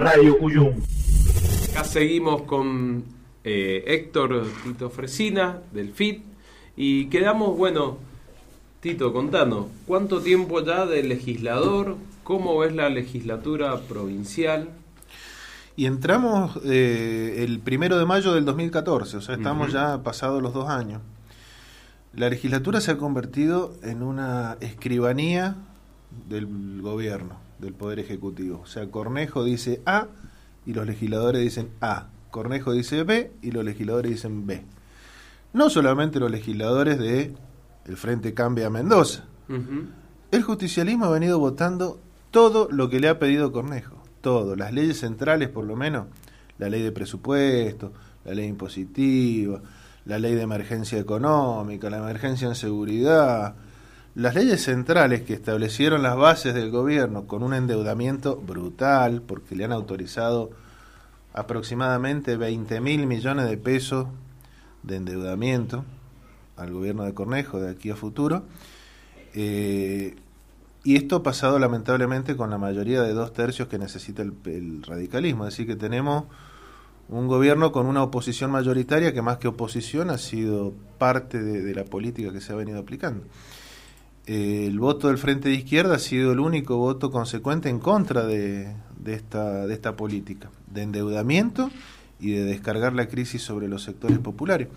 Radio Cuyum. Acá seguimos con Héctor Tito Fresina del FIT y quedamos, bueno, Tito, contanos, ¿cuánto tiempo ya de legislador? ¿Cómo ves la legislatura provincial? Y entramos el 1 de mayo del 2014, o sea, estamos ya pasados los 2 años. La legislatura se ha convertido en una escribanía del gobierno, del Poder Ejecutivo. O sea, Cornejo dice A y los legisladores dicen A. Cornejo dice B y los legisladores dicen B. No solamente los legisladores de el Frente Cambia Mendoza. El justicialismo ha venido votando todo lo que le ha pedido Cornejo. Todo. Las leyes centrales, por lo menos, la ley de presupuesto, la ley impositiva, la ley de emergencia económica, la emergencia en seguridad. Las leyes centrales que establecieron las bases del gobierno con un endeudamiento brutal, porque le han autorizado aproximadamente 20.000 millones de pesos de endeudamiento al gobierno de Cornejo de aquí a futuro, y esto ha pasado lamentablemente con la mayoría de 2/3 que necesita el radicalismo, es decir que tenemos un gobierno con una oposición mayoritaria que más que oposición ha sido parte de la política que se ha venido aplicando. El voto del Frente de Izquierda ha sido el único voto consecuente en contra de esta política de endeudamiento y de descargar la crisis sobre los sectores populares.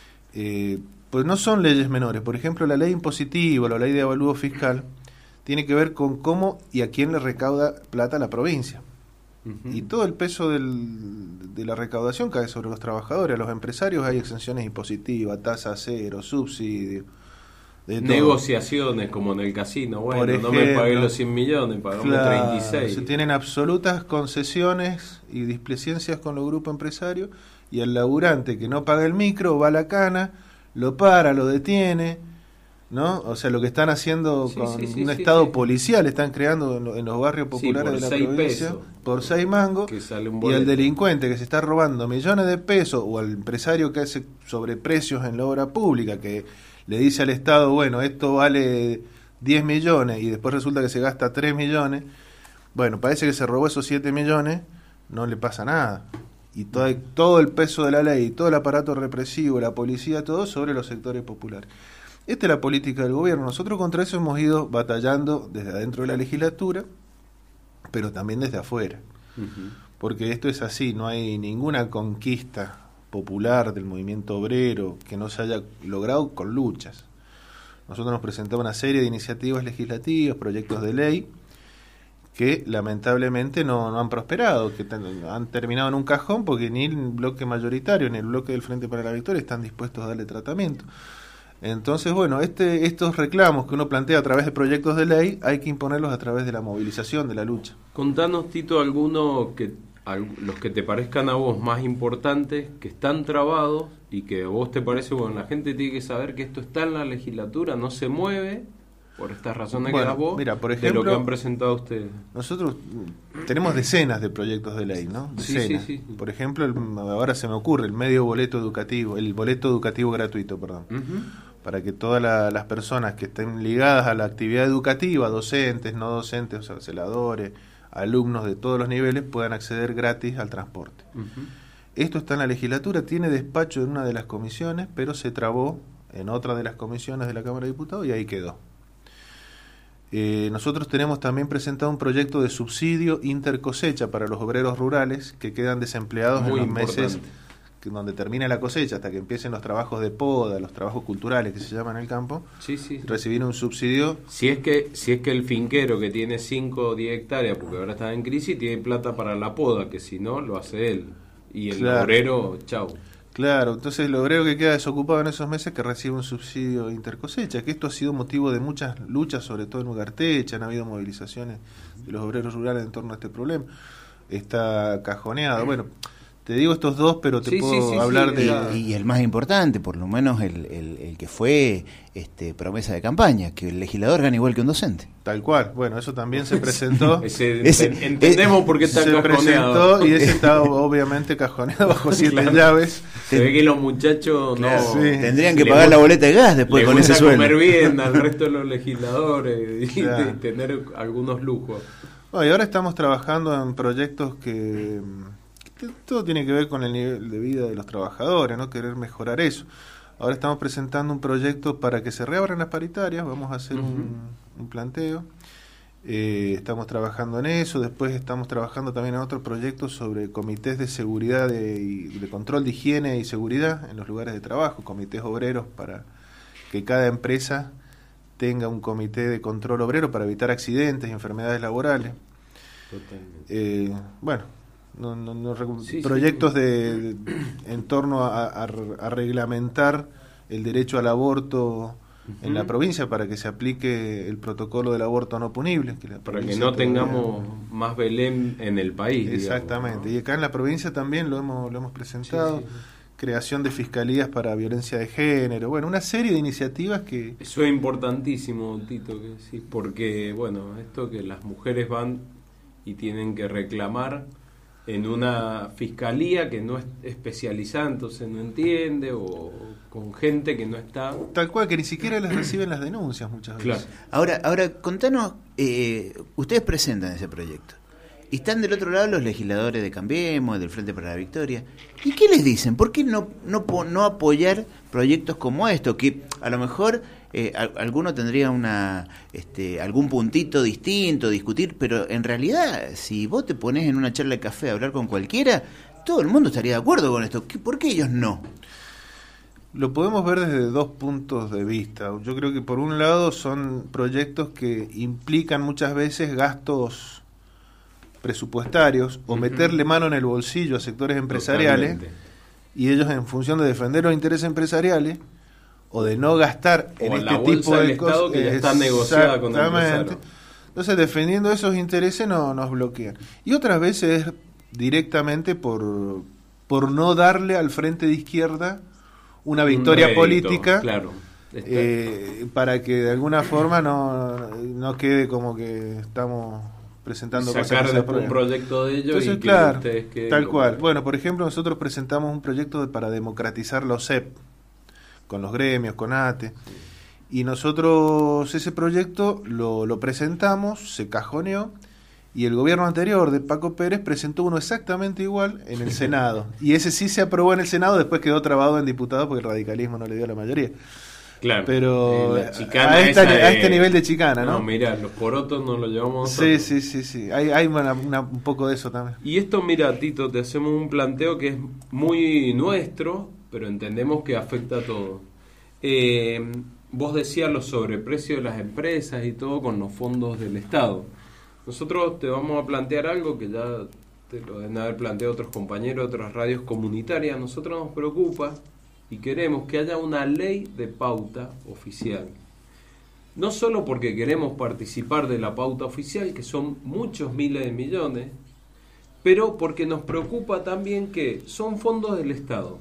Pues no son leyes menores. Por ejemplo, la ley impositiva, la ley de avalúo fiscal, tiene que ver con cómo y a quién le recauda plata la provincia. Y todo el peso de la recaudación cae sobre los trabajadores. A los empresarios hay exenciones impositivas, tasa cero, subsidio. Negociaciones como en el casino, bueno, por ejemplo, no me pagué los 100 millones, pagamos 36. Se tienen absolutas concesiones y displecencias con los grupos empresarios, y el laburante que no paga el micro va a la cana, lo para, lo detiene, ¿no? O sea, lo que están haciendo con estado policial, están creando en los barrios populares de la provincia, pesos, por 6 mangos, y el delincuente que se está robando millones de pesos, o al empresario que hace sobreprecios en la obra pública, que le dice al Estado, bueno, esto vale 10 millones y después resulta que se gasta 3 millones, bueno, parece que se robó esos 7 millones, no le pasa nada. Y todo el peso de la ley, todo el aparato represivo, la policía, todo sobre los sectores populares. Esta es la política del gobierno. Nosotros contra eso hemos ido batallando desde adentro de la legislatura, pero también desde afuera. Porque esto es así, no hay ninguna conquista popular del movimiento obrero que no se haya logrado con luchas. Nosotros nos presentamos una serie de iniciativas legislativas, proyectos de ley que lamentablemente no han prosperado, que han terminado en un cajón porque ni el bloque mayoritario ni el bloque del Frente para la Victoria están dispuestos a darle tratamiento. Entonces, bueno, estos reclamos que uno plantea a través de proyectos de ley hay que imponerlos a través de la movilización, de la lucha. Contanos, Tito, los que te parezcan a vos más importantes, que están trabados y que a vos te parece, bueno, la gente tiene que saber que esto está en la legislatura, no se mueve por estas razones que das vos, mira, por ejemplo, de lo que han presentado ustedes. Nosotros tenemos decenas de proyectos de ley, ¿no? Decenas. Sí. Por ejemplo, ahora se me ocurre el boleto educativo gratuito, perdón. Para que todas las personas que estén ligadas a la actividad educativa, docentes, no docentes, o sea, celadores, alumnos de todos los niveles, puedan acceder gratis al transporte. Esto está en la legislatura, tiene despacho en una de las comisiones, pero se trabó en otra de las comisiones de la Cámara de Diputados y ahí quedó. Nosotros tenemos también presentado un proyecto de subsidio intercosecha para los obreros rurales que quedan desempleados en los meses donde termina la cosecha hasta que empiecen los trabajos de poda, los trabajos culturales que se llaman en el campo, recibir un subsidio. Si es que el finquero que tiene 5 o 10 hectáreas, porque ahora está en crisis, tiene plata para la poda, que si no, lo hace él. Y el obrero, chau. Claro, entonces el obrero que queda desocupado en esos meses que recibe un subsidio intercosecha, que esto ha sido motivo de muchas luchas, sobre todo en Ugarteche, han habido movilizaciones de los obreros rurales en torno a este problema. Está cajoneado, bueno. Te digo estos dos, pero te puedo hablar de... Y el más importante, por lo menos el que fue promesa de campaña, que el legislador gana igual que un docente. Tal cual, bueno, eso también se presentó. Entendemos por qué está cajoneado. Se presentó y ese está obviamente cajoneado bajo 7 llaves. Se ve que los muchachos tendrían que pagar la boleta de gas después con ese sueldo. Comer bien al resto de los legisladores y tener algunos lujos. Bueno, y ahora estamos trabajando en proyectos que todo tiene que ver con el nivel de vida de los trabajadores, ¿no? Querer mejorar eso. Ahora estamos presentando un proyecto para que se reabran las paritarias, vamos a hacer un planteo. Estamos trabajando en eso, después estamos trabajando también en otros proyectos sobre comités de seguridad y de control de higiene y seguridad en los lugares de trabajo, comités obreros para que cada empresa tenga un comité de control obrero para evitar accidentes y enfermedades laborales. Totalmente. Bueno, proyectos de en torno a reglamentar el derecho al aborto en la provincia para que se aplique el protocolo del aborto no punible. Para que no tengamos más Belén en el país. Exactamente, digamos, ¿no? Y acá en la provincia también lo hemos presentado. Sí. Creación de fiscalías para violencia de género, bueno, una serie de iniciativas que... Eso es importantísimo, Tito, que decís, porque, bueno, esto que las mujeres van y tienen que reclamar en una fiscalía que no es especializada, entonces no entiende, o con gente que no está... Tal cual, que ni siquiera les reciben las denuncias muchas veces. Claro. Ahora contanos, ustedes presentan ese proyecto. Y están del otro lado los legisladores de Cambiemos, del Frente para la Victoria. ¿Y qué les dicen? ¿Por qué no apoyar proyectos como estos? Que a lo mejor alguno tendría algún puntito distinto, discutir, pero en realidad, si vos te pones en una charla de café a hablar con cualquiera, todo el mundo estaría de acuerdo con esto. ¿Por qué ellos no? Lo podemos ver desde dos puntos de vista. Yo creo que por un lado son proyectos que implican muchas veces gastos presupuestarios o meterle mano en el bolsillo a sectores empresariales. Totalmente. Y ellos, en función de defender los intereses empresariales o de no gastar en este tipo de cosas que ya está negociada con el empresario. Entonces, defendiendo esos intereses nos bloquean. Y otras veces directamente por no darle al frente de izquierda una victoria política, claro, para que de alguna forma no quede como que estamos presentando sacar un proyecto de ellos. Entonces, y claro, que ustedes queden tal cual. Bueno, por ejemplo, nosotros presentamos un proyecto para democratizar los OSEP con los gremios, con ATE, y nosotros ese proyecto lo presentamos, se cajoneó, y el gobierno anterior de Paco Pérez presentó uno exactamente igual en el Senado, y ese sí se aprobó en el Senado, después quedó trabado en diputados porque el radicalismo no le dio la mayoría. Claro, pero a este nivel de chicana, ¿no? No, mira, los porotos nos lo llevamos nosotros. Sí. Hay un poco de eso también. Y esto, mira, Tito, te hacemos un planteo que es muy nuestro, pero entendemos que afecta a todo. Vos decías los sobreprecios de las empresas y todo con los fondos del Estado. Nosotros te vamos a plantear algo que ya te lo deben haber planteado otros compañeros de otras radios comunitarias. A nosotros nos preocupa y queremos que haya una ley de pauta oficial. No solo porque queremos participar de la pauta oficial, que son muchos miles de millones, pero porque nos preocupa también que son fondos del Estado.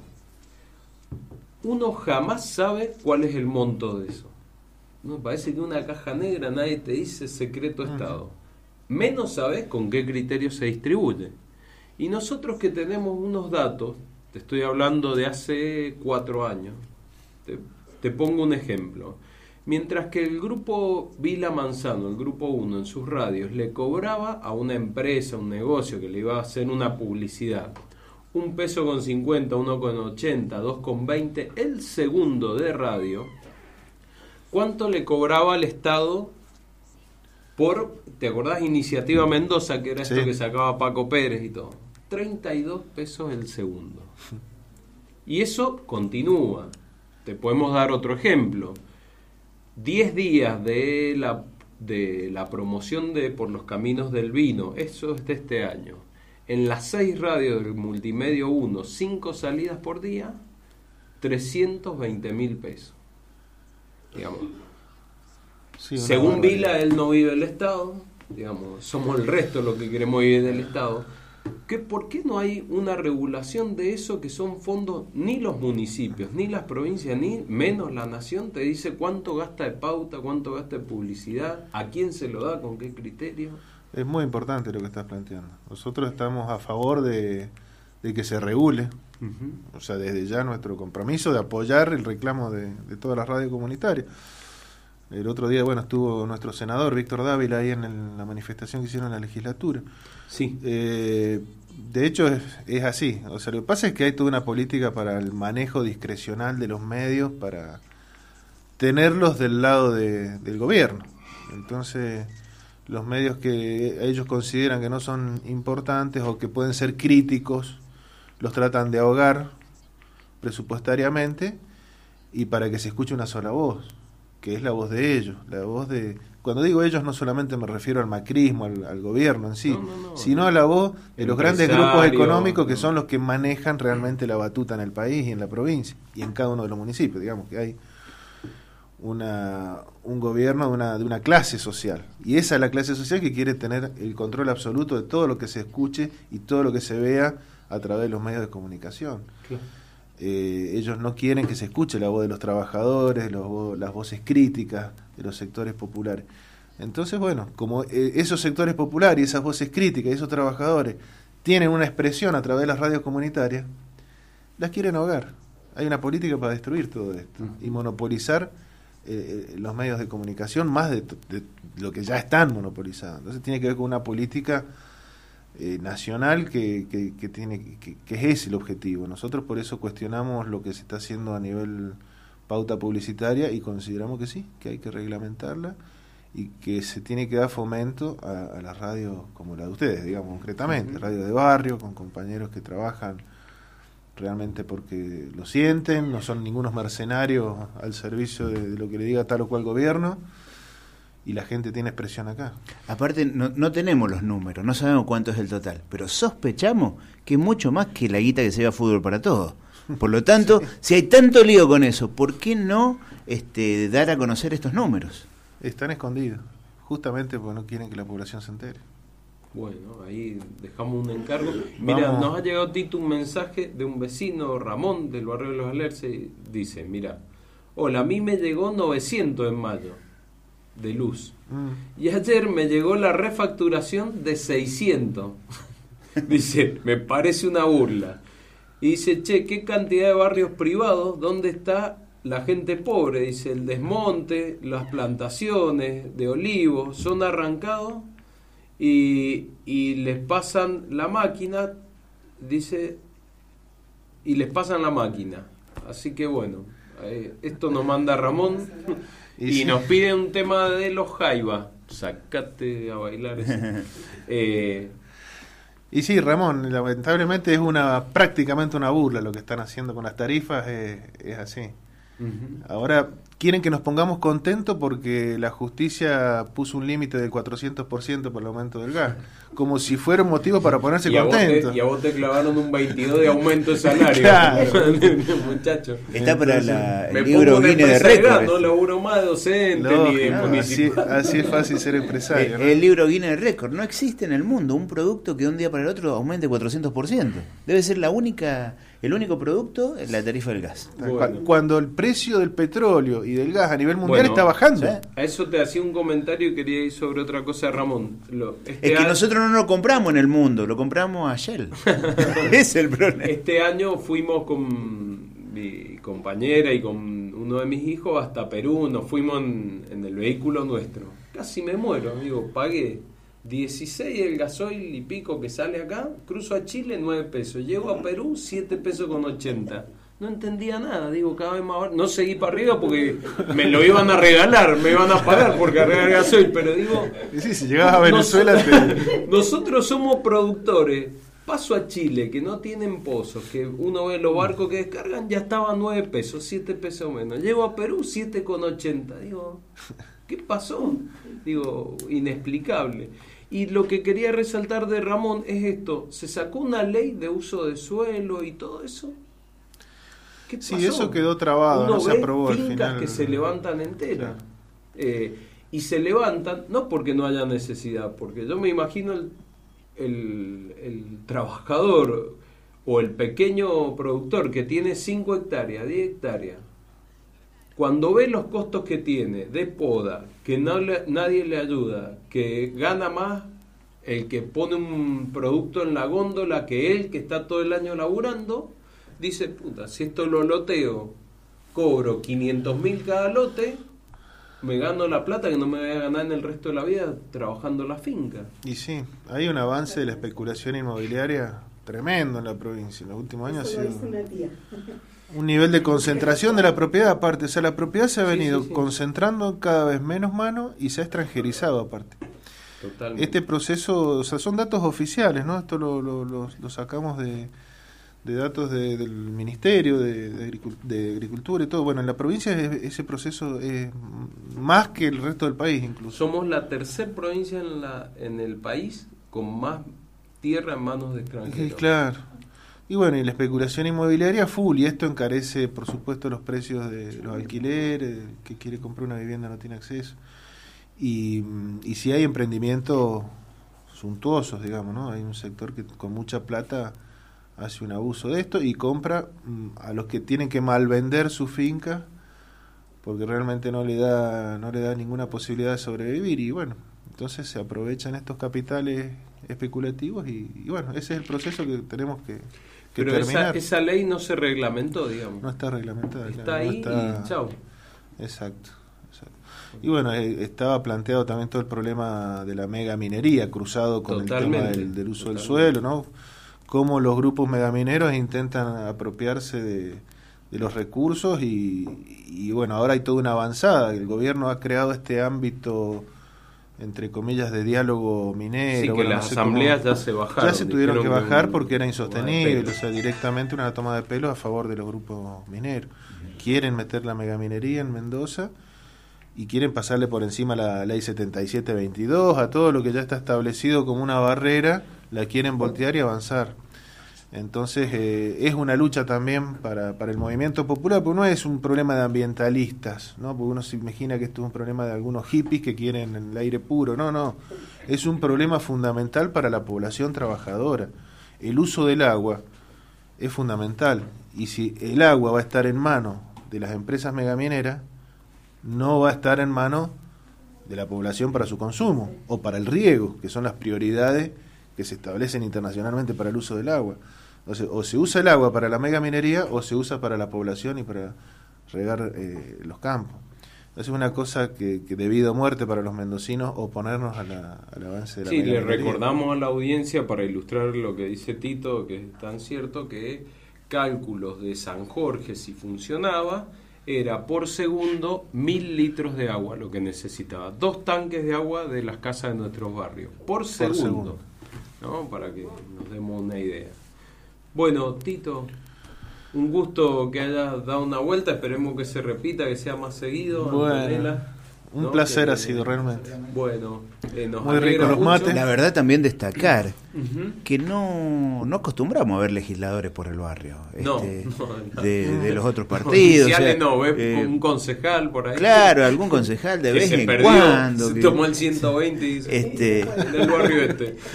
Uno jamás sabe cuál es el monto de eso. No, parece que una caja negra, nadie te dice secreto Estado. Menos sabes con qué criterio se distribuye. Y nosotros que tenemos unos datos, te estoy hablando de hace 4 años. Te pongo un ejemplo. Mientras que el grupo Vila Manzano, el grupo 1 en sus radios, le cobraba a una empresa, un negocio que le iba a hacer una publicidad, $1.50, $1.80, $2.20, el segundo de radio, ¿cuánto le cobraba al Estado por, te acordás, Iniciativa Mendoza, que era esto que sacaba Paco Pérez y todo? 32 pesos el segundo. Y eso continúa. Te podemos dar otro ejemplo. 10 días de la promoción de Por los Caminos del Vino, eso es de este año. En las 6 radios del Multimedio 1, 5 salidas por día, 320.000 pesos. Digamos. Sí, según Vila, él no vive del Estado, digamos, somos el resto los que queremos vivir del Estado. ¿Por qué no hay una regulación de eso, que son fondos? Ni los municipios, ni las provincias, ni menos la nación te dice cuánto gasta de pauta, cuánto gasta de publicidad, a quién se lo da, con qué criterio. Es muy importante lo que estás planteando. Nosotros estamos a favor de que se regule. O sea, desde ya nuestro compromiso de apoyar el reclamo de todas las radios comunitarias. El otro día, bueno, estuvo nuestro senador Víctor Dávila ahí en la manifestación que hicieron en la legislatura. Sí. De hecho es así. O sea, lo que pasa es que hay toda una política para el manejo discrecional de los medios, para tenerlos del lado del gobierno. Entonces, los medios que ellos consideran que no son importantes o que pueden ser críticos, los tratan de ahogar presupuestariamente y para que se escuche una sola voz, que es la voz de ellos, la voz de... Cuando digo ellos no solamente me refiero al macrismo, al gobierno en sí, sino a la voz de los grandes grupos económicos que son los que manejan realmente la batuta en el país y en la provincia y en cada uno de los municipios. Digamos que hay un gobierno de una clase social, y esa es la clase social que quiere tener el control absoluto de todo lo que se escuche y todo lo que se vea a través de los medios de comunicación. Claro. Ellos no quieren que se escuche la voz de los trabajadores, las voces críticas de los sectores populares. Entonces, bueno, como esos sectores populares y esas voces críticas y esos trabajadores tienen una expresión a través de las radios comunitarias, las quieren ahogar. Hay una política para destruir todo esto y monopolizar los medios de comunicación más de lo que ya están monopolizados. Entonces tiene que ver con una política nacional que es ese el objetivo. Nosotros por eso cuestionamos lo que se está haciendo a nivel pauta publicitaria y consideramos que sí, que hay que reglamentarla y que se tiene que dar fomento a las radios como la de ustedes, digamos, concretamente, radio de barrio, con compañeros que trabajan realmente porque lo sienten, no son ningunos mercenarios al servicio de lo que le diga tal o cual gobierno, y la gente tiene expresión acá. Aparte, no tenemos los números, no sabemos cuánto es el total, pero sospechamos que es mucho más que la guita que se va a Fútbol para Todos. Por lo tanto, sí. Si hay tanto lío con eso, ¿por qué no dar a conocer estos números? Están escondidos, justamente porque no quieren que la población se entere. Bueno, ahí dejamos un encargo. Mira, nos ha llegado, Tito, un mensaje de un vecino, Ramón, del barrio de Los Alerces. Dice, mira, hola, a mí me llegó 900 en mayo de luz. Y ayer me llegó la refacturación de 600. Dice, me parece una burla. Y dice, che, qué cantidad de barrios privados, ¿dónde está la gente pobre? Dice, el desmonte, las plantaciones de olivos son arrancados y les pasan la máquina, dice, y les pasan la máquina. Así que bueno, esto nos manda Ramón y nos pide un tema de los Jaiba. Sacate a bailar ese. Y sí, Ramón, lamentablemente es prácticamente una burla lo que están haciendo con las tarifas, es así. Ahora quieren que nos pongamos contentos porque la justicia puso un límite del 400% por el aumento del gas, como si fuera un motivo para ponerse contentos. Y a vos te clavaron un 22 de aumento de salario. Claro. Muchacho. Está para el libro Guinness de récord. No laburo más de docente ni de municipal. Así es fácil ser empresario, ¿no? El libro Guinness de récord. No existe en el mundo un producto que de un día para el otro aumente 400%. Debe ser el único producto en la tarifa del gas. Bueno. Cuando el precio del petróleo y del gas a nivel mundial está bajando. ¿Sí? A eso te hacía un comentario y quería ir sobre otra cosa, Ramón. Es que nosotros no lo compramos en el mundo, lo compramos a Shell. Es el problema. Este año fuimos con mi compañera y con uno de mis hijos hasta Perú, nos fuimos en el vehículo nuestro. Casi me muero, digo, pagué 16 el gasoil y pico que sale acá, cruzo a Chile 9 pesos, llego a Perú 7 pesos con 80. No entendía nada, digo, cada vez más. No seguí para arriba porque me lo iban a regalar, me iban a pagar por cargar gasoil, pero digo. Sí, si llegabas a Venezuela. Nosotros somos productores. Paso a Chile, que no tienen pozos, que uno ve los barcos que descargan, ya estaban 9 pesos, 7 pesos menos. Llego a Perú 7,80. Digo, ¿qué pasó? Digo, inexplicable. Y lo que quería resaltar de Ramón es esto: se sacó una ley de uso de suelo y todo eso. ¿Qué pasó? Sí, eso quedó trabado, uno no se aprobó al final. Que se levantan enteras. Claro. Y se levantan, no porque no haya necesidad, porque yo me imagino el trabajador o el pequeño productor que tiene 5 hectáreas, 10 hectáreas, cuando ve los costos que tiene de poda, que nadie le ayuda, que gana más el que pone un producto en la góndola que él, que está todo el año laburando, dice, puta, si esto lo loteo, cobro 500.000 cada lote, me gano la plata que no me voy a ganar en el resto de la vida trabajando en la finca. Y sí, hay un avance de la especulación inmobiliaria tremendo en la provincia. En los últimos años ha sido un nivel de concentración de la propiedad aparte. O sea, la propiedad se ha venido concentrando en cada vez menos manos y se ha extranjerizado aparte. Totalmente. Este proceso, o sea, son datos oficiales, ¿no? Esto lo sacamos de datos del Ministerio de Agricultura y todo. Bueno, en la provincia ese proceso es más que el resto del país incluso. Somos la tercera provincia en el país con más tierra en manos de extranjeros. Claro. Y bueno, y la especulación inmobiliaria full, y esto encarece, por supuesto, los precios de los alquileres, el que quiere comprar una vivienda no tiene acceso. Y si hay emprendimientos suntuosos, digamos, ¿no? Hay un sector que con mucha plata hace un abuso de esto y compra a los que tienen que malvender su finca porque realmente no le da ninguna posibilidad de sobrevivir, y bueno, entonces se aprovechan estos capitales especulativos y bueno, ese es el proceso que tenemos que pero terminar. Esa ley no se reglamentó, digamos. No está reglamentada. Está ahí y chao. Exacto. Y bueno, estaba planteado también todo el problema de la mega minería cruzado con Totalmente. el tema del uso del suelo, ¿no? Cómo los grupos megamineros intentan apropiarse de los recursos y bueno, ahora hay toda una avanzada. El gobierno ha creado este ámbito, entre comillas, de diálogo minero. Sí, que bueno, las no sé asambleas cómo, ya se bajaron. ya se tuvieron que bajar porque era de insostenible, pelo. o sea, directamente una toma de pelo a favor de los grupos mineros. Quieren meter la megaminería en Mendoza y quieren pasarle por encima la ley 7722, a todo lo que ya está establecido como una barrera, la quieren voltear y avanzar. Entonces es una lucha también para el movimiento popular, porque no es un problema de ambientalistas, ¿no? Porque uno se imagina que esto es un problema de algunos hippies que quieren el aire puro. No, es un problema fundamental para la población trabajadora. El uso del agua es fundamental, y si el agua va a estar en manos de las empresas megamineras, no va a estar en manos de la población para su consumo o para el riego, que son las prioridades que se establecen internacionalmente para el uso del agua. Entonces, o se usa el agua para la megaminería o se usa para la población y para regar los campos. Entonces es una cosa que debido a muerte para los mendocinos oponernos al avance de la megaminería. Sí, le recordamos a la audiencia, para ilustrar lo que dice Tito, que es tan cierto, que cálculos de San Jorge, si funcionaba, era por segundo 1000 litros de agua lo que necesitaba. 2 tanques de agua de las casas de nuestros barrios. Por segundo. ¿No? Para que nos demos una idea. Bueno, Tito, un gusto que hayas dado una vuelta. Esperemos que se repita, que sea más seguido. Bueno, Antonella, un ¿no? placer ha sido realmente. Bueno, nos muy alegra ricos los mucho. mates. La verdad también destacar Ujú. que no acostumbramos a ver legisladores por el barrio, No, de los otros partidos. Oficiales o sea, no, ves un concejal por ahí. Claro, algún concejal de que vez se en perdió, cuando. se que- tomó el 120 y dice, del barrio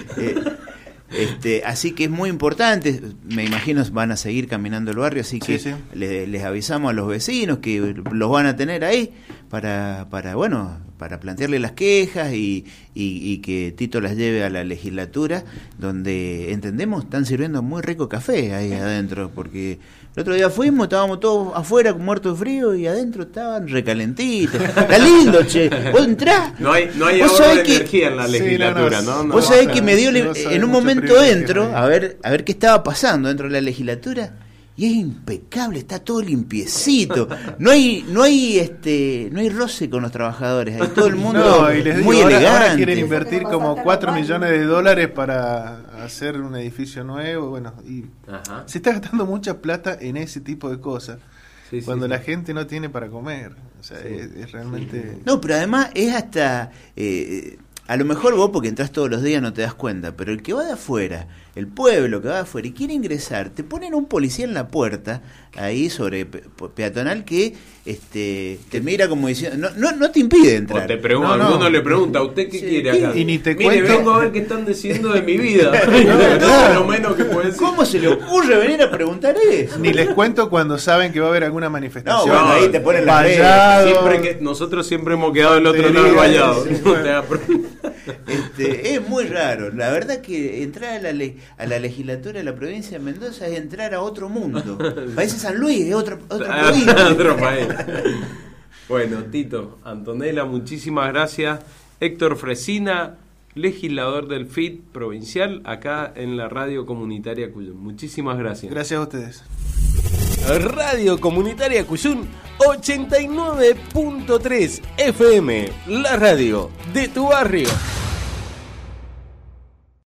así que es muy importante, me imagino van a seguir caminando el barrio, así que Sí. les avisamos a los vecinos que los van a tener ahí para plantearle las quejas y que Tito las lleve a la legislatura, donde entendemos están sirviendo muy rico café ahí adentro, porque el otro día fuimos, estábamos todos afuera muertos de frío y adentro estaban recalentitos. Está lindo, che. Vos entrás. No hay Vos ahorro sabés de que- energía en la Sí, legislatura, no, ¿no? Vos sabés no, que me dio, no sabe en un mucho momento privilegio, entro ¿no? a ver qué estaba pasando dentro de la legislatura y es impecable, está todo limpiecito. No hay roce con los trabajadores, hay todo el mundo No, y les digo, muy ahora elegante. quieren invertir como 4 millones de dólares para hacer un edificio nuevo, bueno, y Ajá. se está gastando mucha plata en ese tipo de cosas, Sí, cuando sí, la sí. gente no tiene para comer, o sea, Sí. es realmente... No, pero además es hasta a lo mejor vos porque entras todos los días no te das cuenta, pero el que va de afuera, el pueblo que va de afuera y quiere ingresar, te ponen un policía en la puerta, ahí sobre peatonal, que te mira como diciendo, no te impide O entrar. te pregunta, No, no. alguno le pregunta, ¿usted qué quiere acá? Y ni te Mire, cuento- vengo a ver qué están diciendo de mi vida. claro. Lo menos que puede ser. ¿Cómo se le ocurre venir a preguntar eso? Ni les cuento cuando saben que va a haber alguna manifestación. No, bueno, ahí te ponen la Vallado. Nosotros siempre hemos quedado del otro lado del vallado. Sí, O sea, Es muy raro. La verdad que entrar a la legislatura de la provincia de Mendoza es entrar a otro mundo. Parece San Luis, es otra provincia. Otro país. Bueno, Tito, Antonella, muchísimas gracias. Héctor Fresina, legislador del FIT provincial, acá en la radio comunitaria Cuyum. Muchísimas gracias. Gracias a ustedes. Radio Comunitaria Cuyum 89.3 FM, la radio de tu barrio.